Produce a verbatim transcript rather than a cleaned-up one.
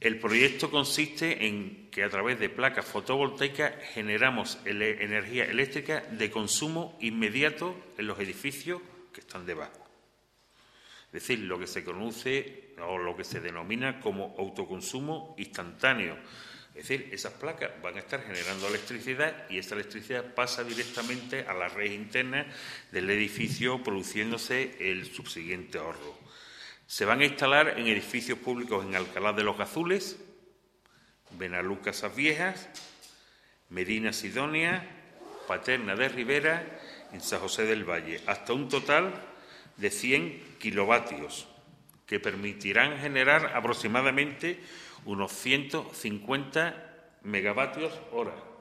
El proyecto consiste en que a través de placas fotovoltaicas generamos ele- energía eléctrica de consumo inmediato en los edificios que están debajo. Es decir, lo que se conoce o lo que se denomina como autoconsumo instantáneo. Es decir, esas placas van a estar generando electricidad y esa electricidad pasa directamente a la red interna del edificio, produciéndose el subsiguiente ahorro. Se van a instalar en edificios públicos en Alcalá de los Gazules, Benalú Casas Viejas, Medina Sidonia, Paterna de Ribera y San José del Valle, hasta un total de cien kilovatios, que permitirán generar aproximadamente unos ciento cincuenta megavatios hora.